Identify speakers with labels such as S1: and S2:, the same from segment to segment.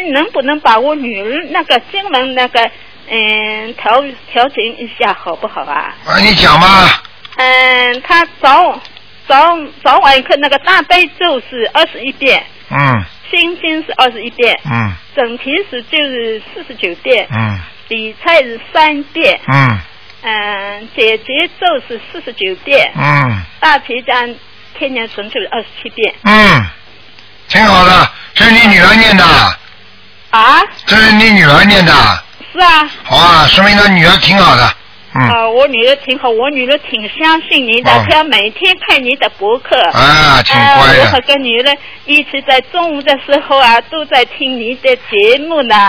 S1: 你能不能把我女儿那个经文那个调整一下好不好啊？
S2: 啊，你讲吧。
S1: 她早晚课那个大悲咒是21遍。心经是21遍。整体是就是49遍。理财是3遍。解结咒是49遍。大齐家天年神咒是27遍。
S2: 挺好的，这是你女儿念的。
S1: 啊？
S2: 这是你女儿念的。
S1: 是啊。
S2: 好啊，说明她女儿挺好的。
S1: 我女儿挺好，我女儿挺相信你的，她每天看你的博客。
S2: 挺乖的。
S1: 我和跟女儿一起在中午的时候啊，都在听你的节目呢。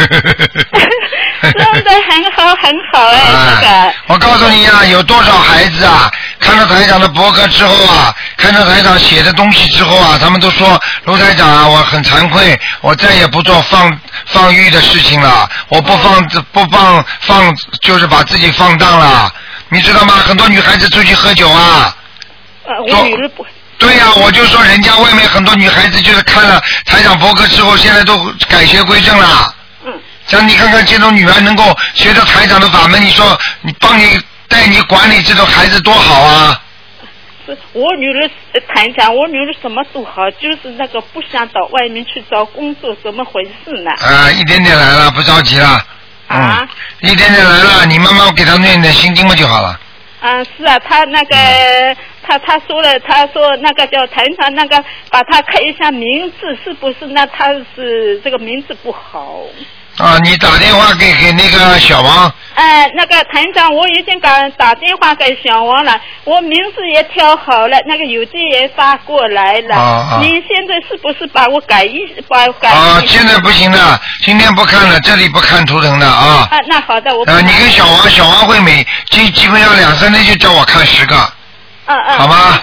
S1: 真的很好很好这个。
S2: 我告诉你啊，有多少孩子啊，看到台长的博客之后啊，看到台长写的东西之后啊，他们都说卢台长啊，我很惭愧，我再也不做放育的事情了，我不放就是把自己放荡了，你知道吗？很多女孩子出去喝酒啊。
S1: 我女儿不。
S2: 对呀，我就说人家外面很多女孩子就是看了台长博客之后，现在都改邪归正了。像你看看这种女儿能够学到台长的法门，你说你帮你带你管理这种孩子多好啊！
S1: 我女儿台长，我女儿什么都好，就是那个不想到外面去找工作，怎么回事呢？
S2: 一点点来了，不着急了。一点点来了，你慢慢给她念点心经嘛就好了。
S1: 是啊，他那个他说了，他说那个叫台长那个把他看一下名字是不是？那他是这个名字不好。
S2: 你打电话给那个小王。
S1: 那个团长，我已经打电话给小王了，我名字也挑好了，那个邮件也发过来了。你现在是不是把我改？
S2: 现在不行的，今天不看了，这里不看图腾的啊。
S1: 那好的，我。
S2: 你跟小王会基本上2-3天就叫我看10个。好吗？